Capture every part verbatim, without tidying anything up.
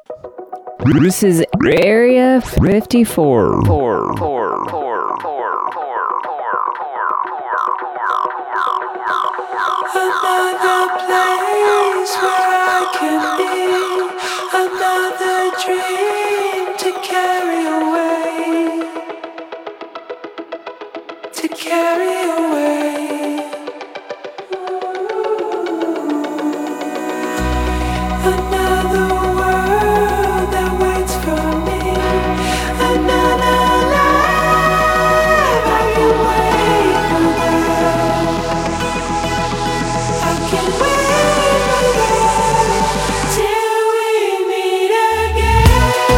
This is Area fifty-four. Four, four, four, four, Another place where I can be, another dream to carry away, to carry away. Another world that waits for me, another life I can wait for that. I can wait for that till we meet again.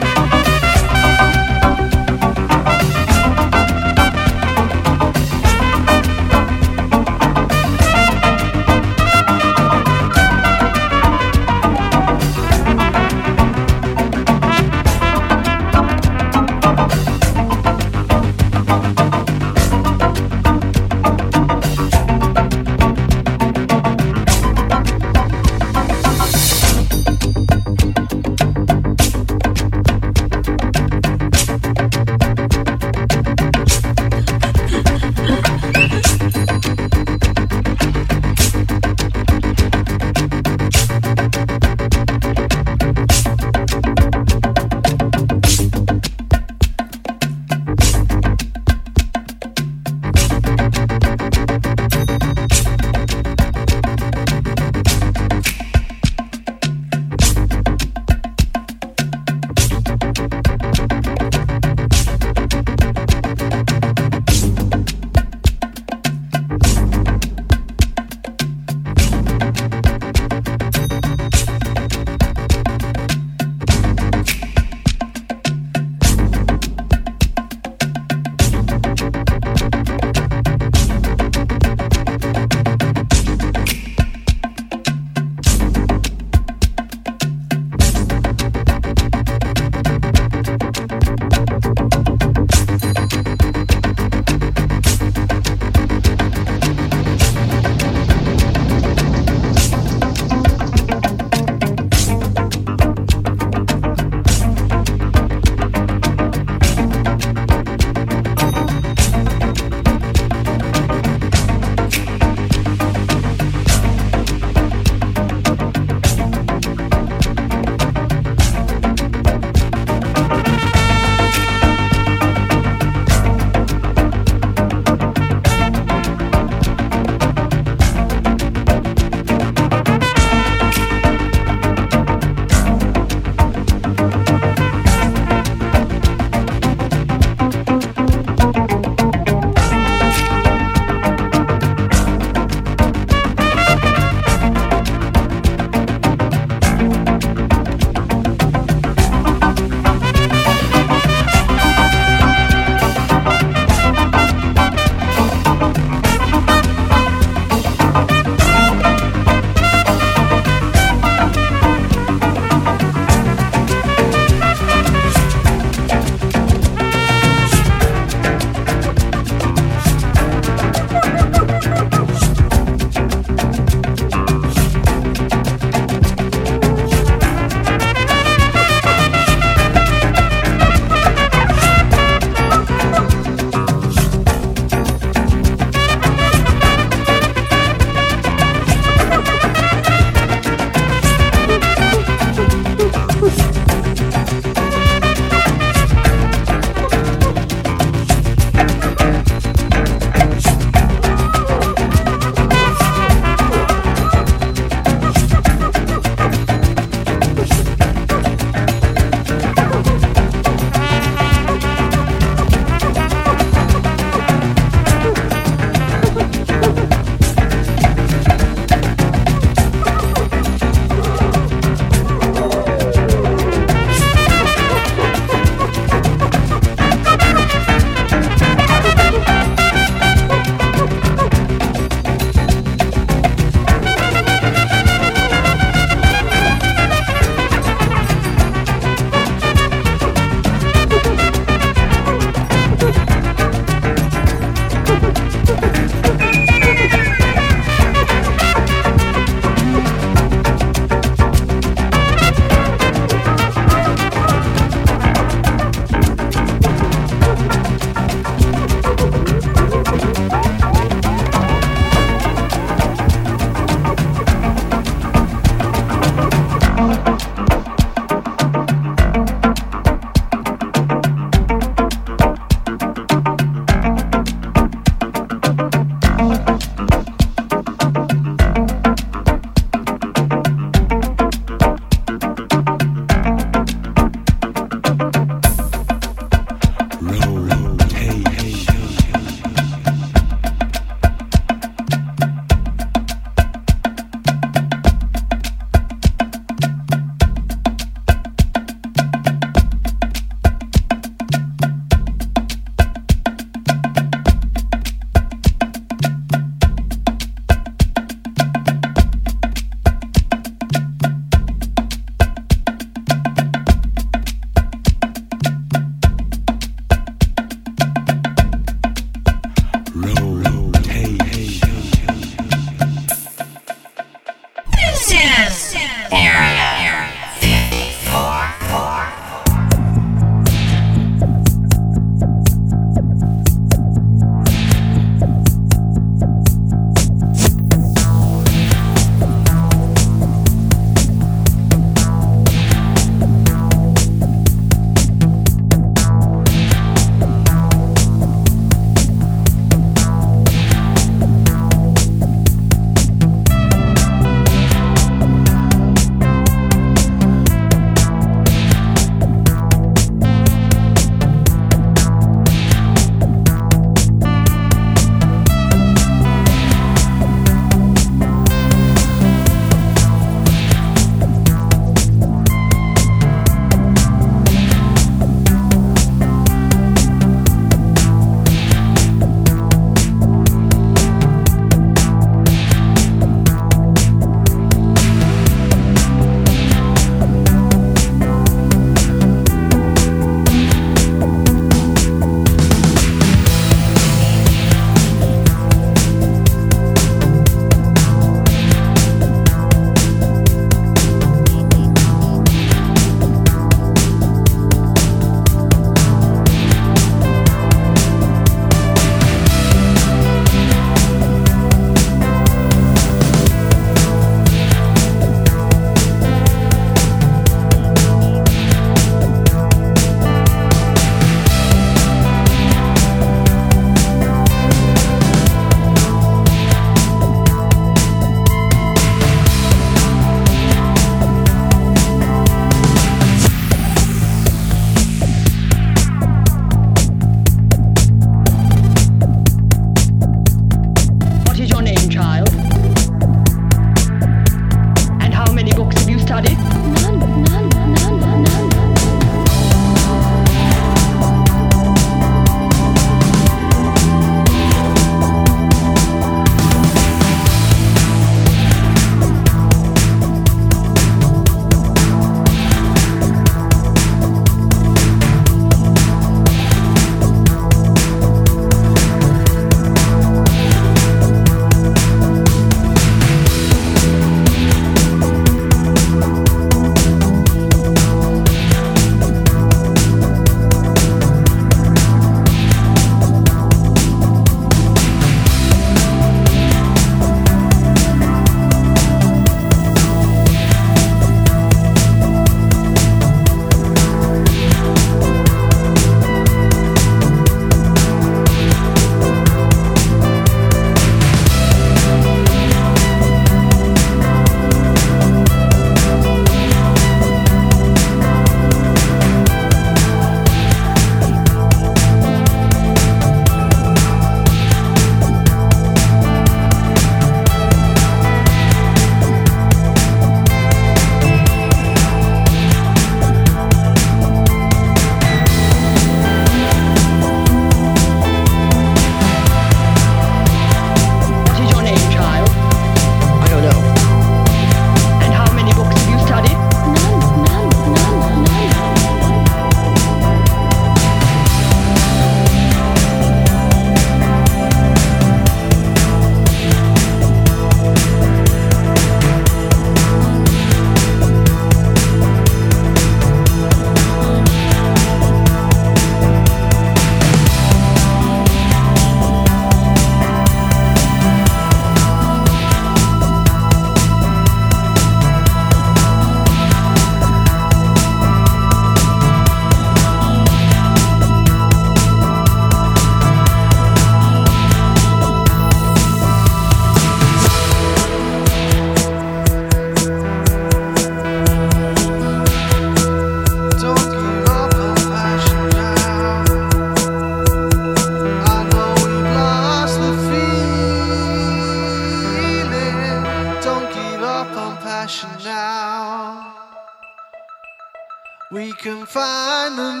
find the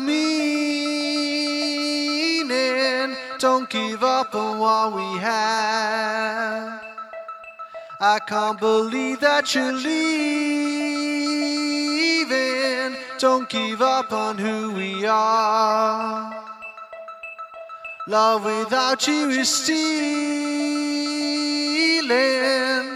meaning. Don't give up on what we have. I can't believe that you're leaving. Don't give up on who we are. Love without you is stealing.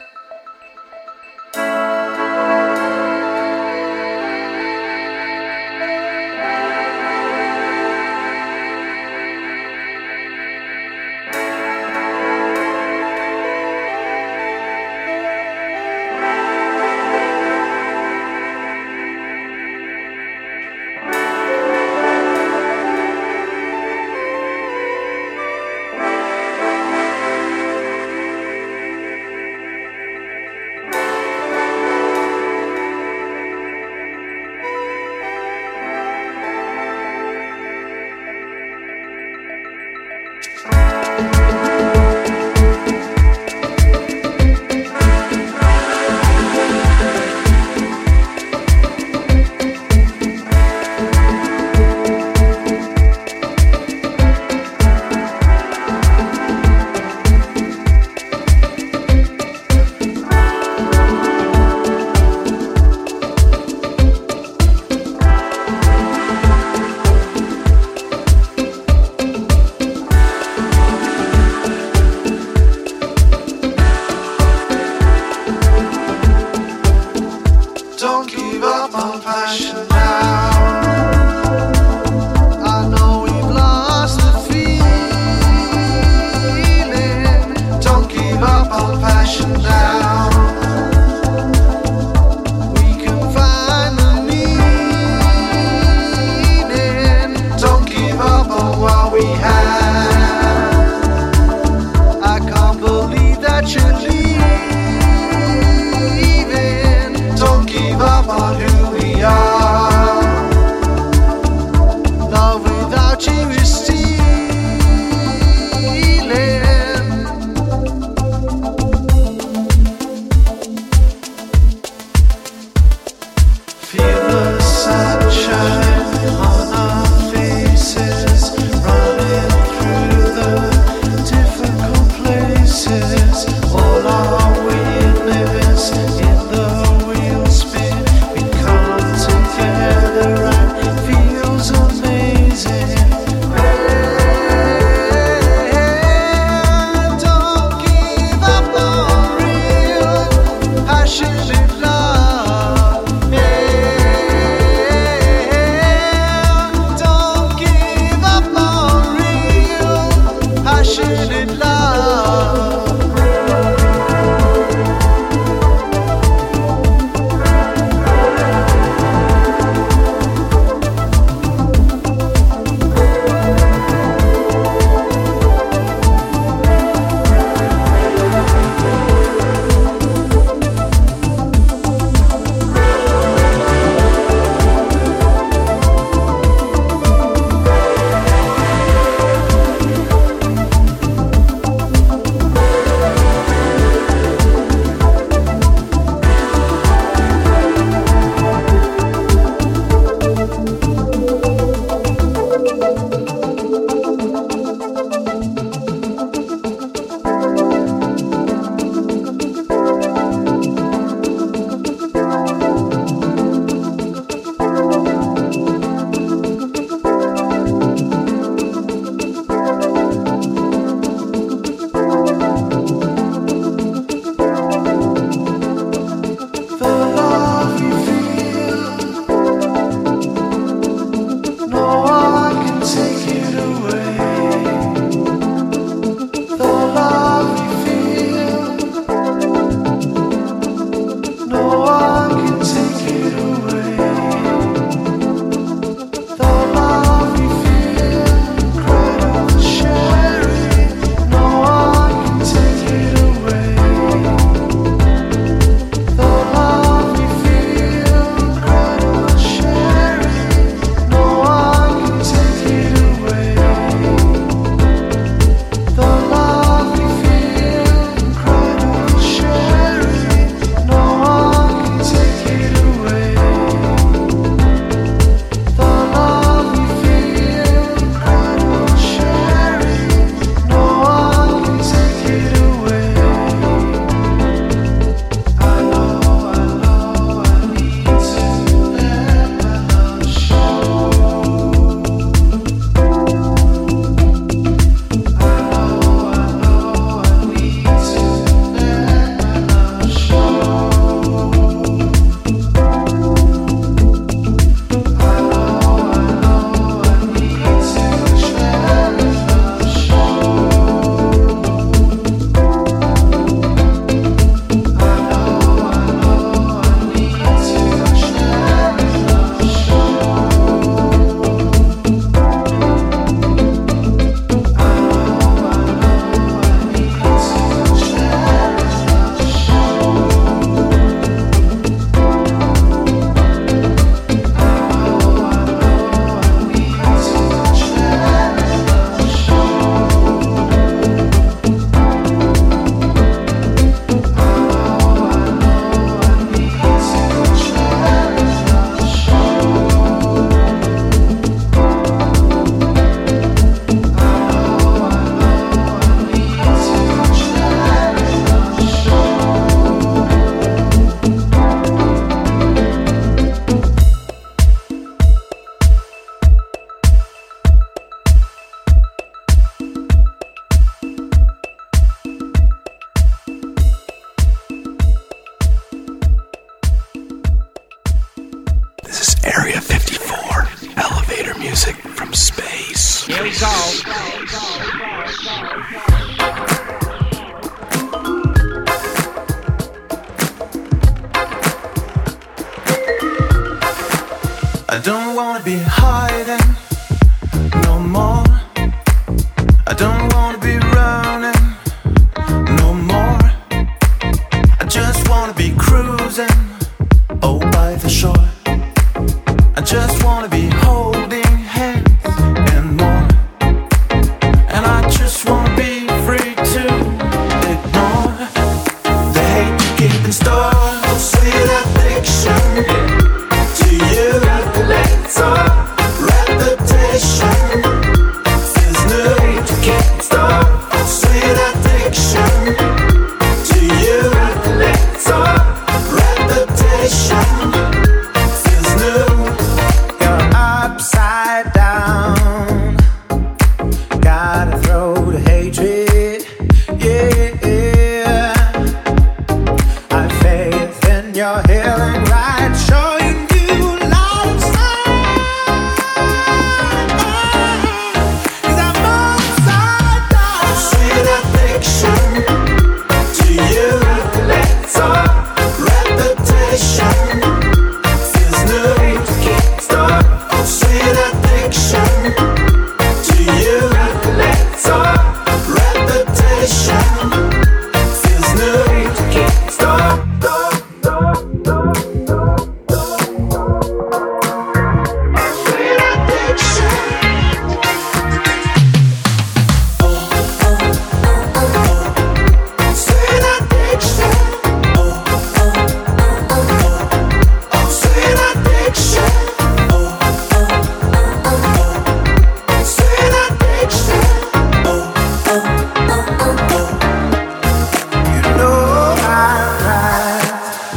Don't give up on passion now. I know we've lost the feeling. Don't give up on passion now. We can find the meaning. Don't give up on what we have. I can't believe that you're leaving. Don't give up on who we are. Love without you is stealing. Feel the sunshine on our faces, running through the difficult places. All our weirdness in the wheel spin. We come together and it feels amazing. Hey, don't give up on real passionate love. Hey, don't give up on real passionate love. The love you feel, no one can take it music from space. Here we go. I don't wanna be hiding no more. I don't wanna be running no more. I just wanna be cruising, oh, by the shore. I just wanna be holding hands and more. And I just wanna be free to ignore the hate you keep in store. Oh, sweet addiction to you. Let's all reputation is new to keep in store. Oh, sweet addiction to you. Let's all reputation is new. You're upside down. Gotta throw the hatred. Yeah. I have faith in your healing right, showing you light of sight. 'Cause I'm upside down. Sweet addiction to you. Let's all reputation is new to keep store. Oh, sweet addiction to you. Let's all reputation is new to keep store. Sweet addiction. Oh, oh, oh, oh. Sweet addiction. Oh, oh, oh, oh. Oh, sweet addiction. Oh, oh, oh, oh. Sweet addiction. Oh, oh, oh, oh. You know I'm right.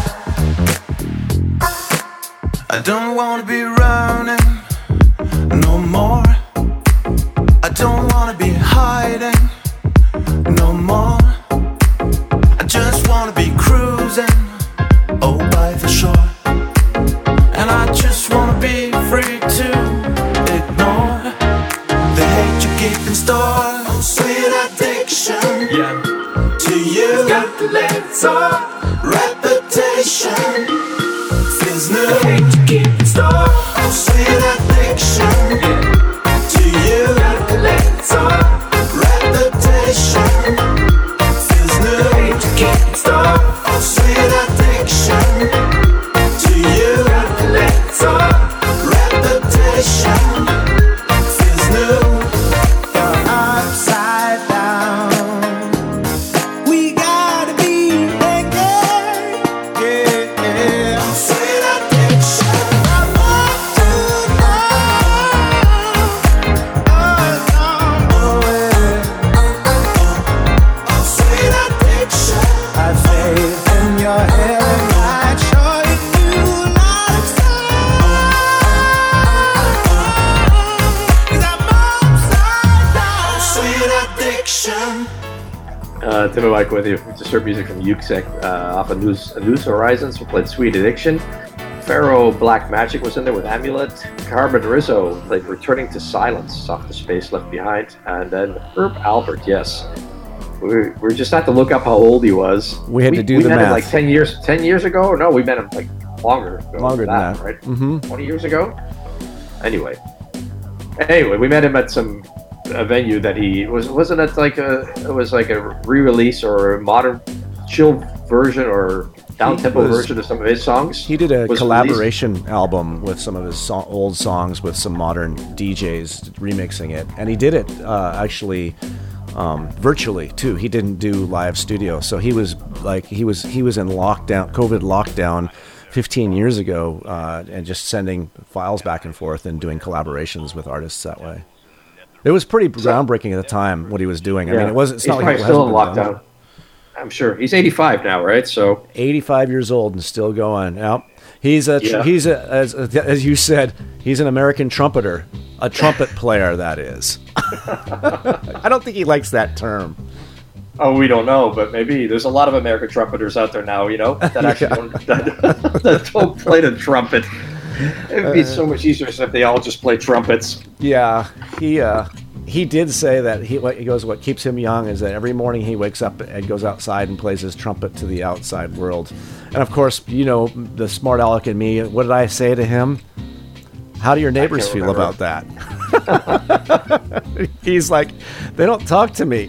I don't wanna be running no more. I don't wanna be hiding no more. I just wanna be cruising, oh, by the shore. And I just wanna be free to ignore the hate you keep in store. Oh, sweet addiction, yeah, to you. Got to let it all reputation feels new. The hate you keep in store. Oh, sweet addiction, yeah, to you. Got to let it all reputation feels new. The hate you keep in store. Oh, sweet addiction to you. Got to let it all reputation feels new. You're upside down. We gotta be naked, yeah. Oh, sweet addiction. I want to know. Oh, no, oh, yeah. Oh, sweet addiction. I have faith in your healing light, showing you light of sight. 'Cause I'm upside down. Sweet addiction. Uh, Tim and Mike with you. Just heard music from Yuksek uh, off of News, News Horizons. We played Sweet Addiction. Pharaoh Black Magic was in there with Amulet. Carbon Rizzo played Returning to Silence off the Space Left Behind. And then Herb Albert, yes. We we just had to look up how old he was. We had to do we the met math. him like ten years, ten years ago? Or no, we met him like longer ago. Longer than that. right? Mm-hmm. twenty years ago? Anyway. Anyway, we met him at some a venue that he was wasn't it like a it was like a re-release or a modern chill version or down tempo was- version of some of his songs. He did a was collaboration album with some of his so- old songs with some modern D Js remixing it, and he did it uh, actually um, virtually too. He didn't do live studio, so he was like he was he was in lockdown, COVID lockdown, fifteen years ago, uh, and just sending files back and forth and doing collaborations with artists that way. It was pretty groundbreaking at the time what he was doing. I Yeah. mean, it wasn't. It's He's not like probably it still in hasn't been done. lockdown. I'm sure he's eighty-five now, right? So eighty-five years old and still going. Yep. He's a tr- Yeah. he's a as as you said, he's an American trumpeter, a trumpet player. That is. I don't think he likes that term. Oh, we don't know, but maybe there's a lot of American trumpeters out there now, you know, that actually don't, that, that don't play the trumpet. It would be so much easier if they all just play trumpets. Yeah, he uh, he did say that he what he goes. What keeps him young is that every morning he wakes up and goes outside and plays his trumpet to the outside world. And of course, you know, the smart aleck in me. What did I say to him? How do your neighbors feel remember. about that? He's like, they don't talk to me.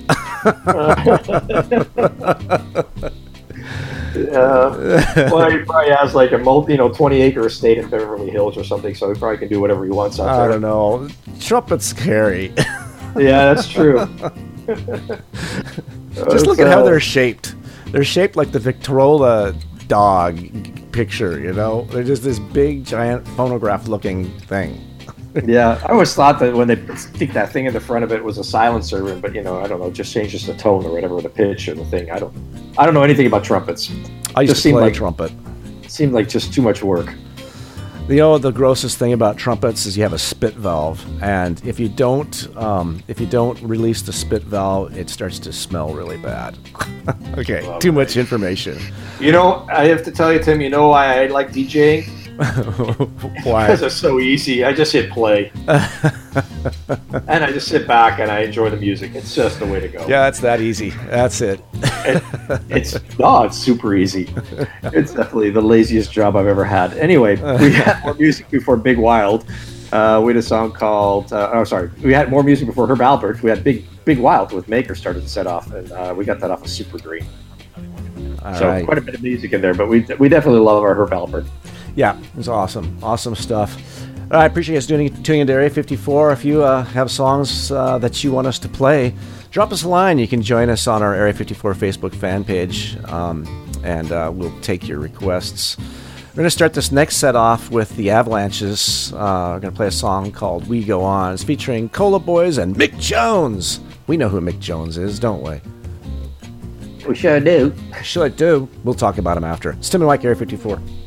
Uh, well, he probably has like a multi, you know, twenty acre estate in Beverly Hills or something, so he probably can do whatever he wants out I there. don't know. Trumpet's scary. Yeah, that's true. Just look at uh, how they're shaped. They're shaped like the Victrola dog picture, you know? They're just this big, giant phonograph-looking thing. Yeah, I always thought that when they stick that thing in the front of it was a silencer, but you know, I don't know, it just changes the tone or whatever, the pitch or the thing. I don't, I don't know anything about trumpets. I used Just to seemed play like- trumpet. It seemed like just too much work. You know, the grossest thing about trumpets is you have a spit valve, and if you don't, um, if you don't release the spit valve, it starts to smell really bad. Okay, Well, too much information. You know, I have to tell you, Tim. You know why I like DJing? Why? Because it's so easy. I just hit play, and I just sit back and I enjoy the music. It's just the way to go. Yeah, it's that easy. That's it. It, it's no, it's super easy. It's definitely the laziest job I've ever had. Anyway, we had more music before Big Wild. Uh, we had a song called. Uh, oh, sorry. We had more music before Herb Alpert. We had Big Big Wild with Maker started to set off, and uh, we got that off of Super Green. All So right. quite a bit of music in there, but we we definitely love our Herb Alpert. Yeah, it was awesome. Awesome stuff. All right, I appreciate you guys tuning, tuning into Area fifty-four. If you uh, have songs uh, that you want us to play, drop us a line. You can join us on our Area fifty-four Facebook fan page, um, and uh, we'll take your requests. We're going to start this next set off with the Avalanches. Uh, we're going to play a song called We Go On. It's featuring Cola Boys and Mick Jones. We know who Mick Jones is, don't we? We sure do. Sure do. We'll talk about him after. It's Tim and Mike, Area fifty-four.